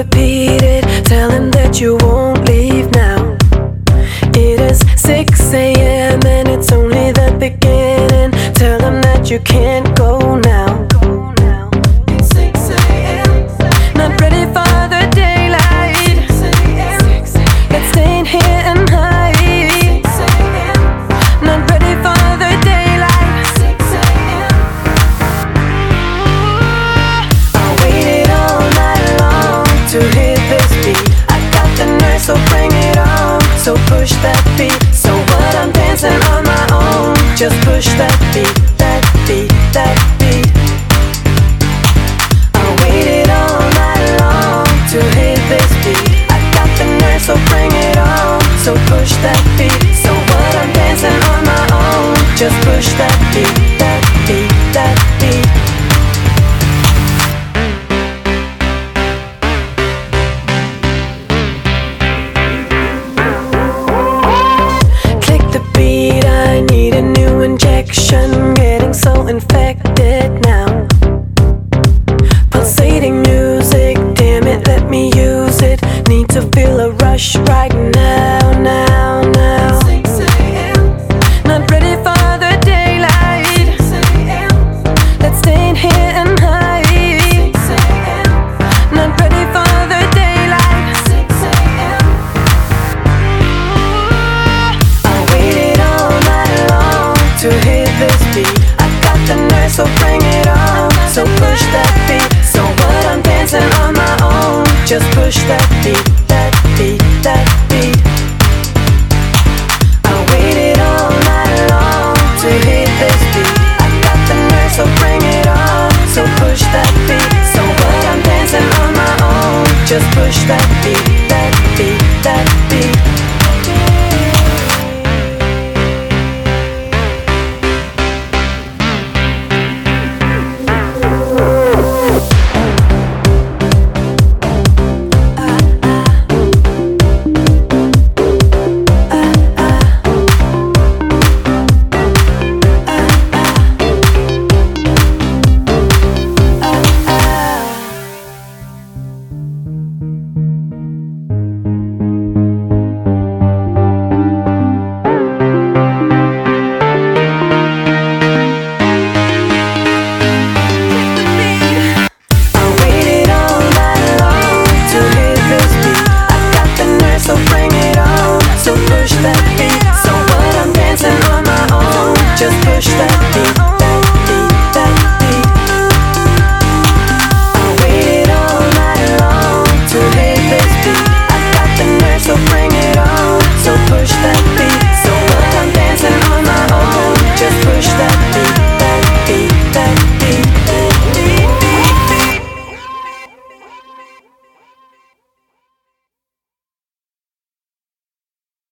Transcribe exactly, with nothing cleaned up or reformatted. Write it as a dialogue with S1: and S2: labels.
S1: repeat it. Tell him that you won't leave now. It is six a m and it's only the beginning. Tell him that you can't go now. It's six a m Not ready for the daylight. Let's stay in here and hide. Not ready for the daylight. I waited all night long to hit this beat. I got the nerve, so bring it on. So push that beat. So what, I'm dancing on my own. Just push that beat, that beat, that beat. I waited all night long to hit this beat. I got the nerve, so bring it on. So push that beat. So what, I'm dancing on my own. Just push that beat, that beat, that beat. Injection, getting so infected now. Pulsating music, damn it, let me use it. Need to feel a rush right now, now, now. six a m Not ready for the daylight. six a m Let's stay in here and hide. six a m Not ready for the daylight. six a m I waited all night long to hit this beat. I got the nerve, so bring it on. So push that beat. So what, I'm dancing on my own. Just push that beat.